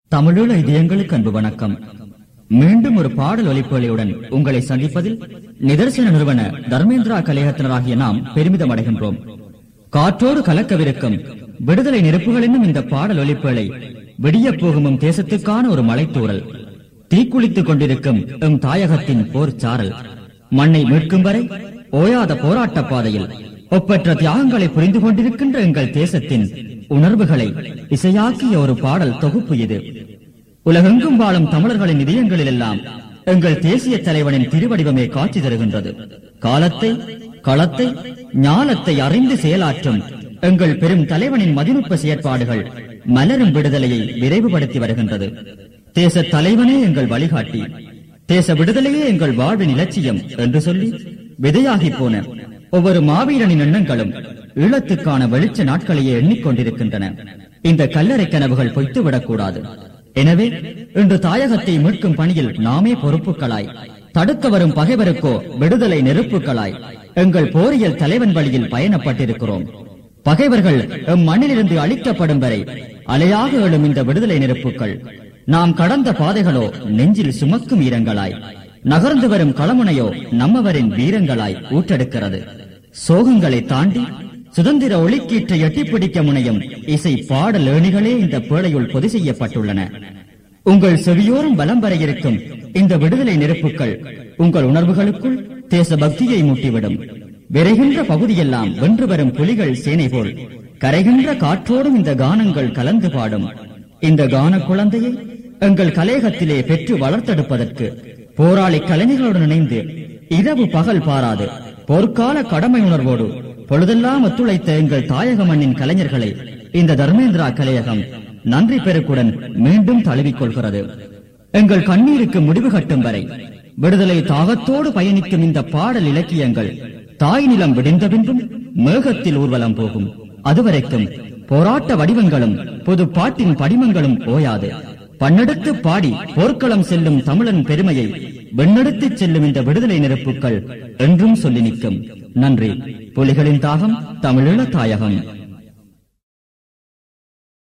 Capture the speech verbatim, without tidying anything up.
தமிழீழ இதயங்களுக்கு அன்பு வணக்கம். மீண்டும் ஒரு பாடல் ஒலிப்பொலியுடன் உங்களை சந்திப்பதில் நிதர்சன நிறுவன தர்மேந்திரா கலையகத்தினராகிய நாம் பெருமிதம் அடைகின்றோம். காற்றோடு கலக்கவிருக்கும் விடுதலை நெருப்புகள் என்னும் இந்த பாடல் ஒலிப்பொலி விடியப் போகும் தேசத்துக்கான ஒரு மலைத்தூறல், தீக்குளித்துக் கொண்டிருக்கும் எம் தாயகத்தின் போர் சாரல், மண்ணை மீட்கும் வரை ஓயாத போராட்ட பாதையில் ஒப்பற்ற தியாகங்களை புரிந்து கொண்டிருக்கின்ற எங்கள் தேசத்தின் உணர்வுகளை இசையாக்கிய ஒரு பாடல் தொகுப்பு இது. உலகெங்கும் வாழும் தமிழர்களின் இதயங்களில் எல்லாம் எங்கள் தேசிய தலைவனின் திருவடிவமே காட்சி தருகின்றது. காலத்தை, களத்தை, ஞாலத்தை அறிந்து செயலாற்றும் எங்கள் பெரும் தலைவனின் மதிநுட்ப செயற்பாடுகள் மலரும் விடுதலையை விரைவுபடுத்தி வருகின்றது. தேச தலைவனே எங்கள் வழிகாட்டி, தேச விடுதலையே எங்கள் வாழ்வின் இலட்சியம் என்று சொல்லி விதையாகி போன ஒவ்வொரு மாவீரனின் எண்ணங்களும் ஈழத்துக்கான வெளிச்ச நாட்களையே எண்ணிக்கொண்டிருக்கின்றன. இந்த கல்லறை கனவுகள் பொய்த்துவிடக்கூடாது. எனவே இன்று தாயகத்தை மீட்கும் பணியில் நாமே பொறுப்புகளாய், தடுக்க வரும் பகைவருக்கோ விடுதலை நெருப்புகளாய் எங்கள் போரியல் தலைவன் வழியில் பயணப்பட்டிருக்கிறோம். பகைவர்கள் எம் மண்ணிலிருந்து அழிக்கப்படும் வரை அலையாக எழும் இந்த விடுதலை நெருப்புகள் நாம் கடந்த பாதைகளோ நெஞ்சில் சுமக்கும் ஈரங்களாய், நகர்ந்து வரும் களமுனையோ நம்மவரின் வீரங்களாய் ஊற்றெடுக்கிறது. சோகங்களை தாண்டி சுதந்திர ஒளிக்கீற்றை எட்டிப்பிடிக்க முனையும் இசை பாடல் ஏணிகளே இந்த பேழையுள் பொது செய்யப்பட்டுள்ளன. உங்கள் செவியோரும் பலம் வர இருக்கும் இந்த விடுதலை நெருப்புகள் உங்கள் உணர்வுகளுக்குள் தேசபக்தியை மூட்டிவிடும். விரைகின்ற பகுதியெல்லாம் வென்று வரும் புலிகள் சேனை போல் கரைகின்ற காற்றோடும் இந்த கானங்கள் கலந்து பாடும். இந்த கான குழந்தையை எங்கள் கலையகத்திலே பெற்று வளர்த்தெடுப்பதற்கு போராளி கலைஞர்களுடன் இணைந்து இரவு பகல் பாராது போர்க்கால கடமை உணர்வோடு பொழுதெல்லாம் ஒத்துழைத்த எங்கள் தாயக மண்ணின் கலைஞர்களை இந்த தர்மேந்திரா கலையகம் நன்றி பெருக்குடன் மீண்டும் தழுவிக்கொள்கிறது. எங்கள் கண்ணீருக்கு முடிவு கட்டும் வரை விடுதலை தாகத்தோடு பயணிக்கும் இந்த பாடல் இலக்கியங்கள் தாய் நிலம் விடிந்த பின்பும் மேகத்தில் ஊர்வலம் போகும். அதுவரைக்கும் போராட்ட வடிவங்களும் பொது பாட்டின் படிமங்களும் ஓயாது. பண்ணெடுத்து பாடி போர்க்களம் செல்லும் தமிழன் பெருமையை வெண்ணெடுத்துச் செல்லும் இந்த விடுதலை நெருப்புகள் என்றும் சொல்லி நிற்கும். நன்றி. புலிகளின் தாகம், தமிழீழ தாயகம்.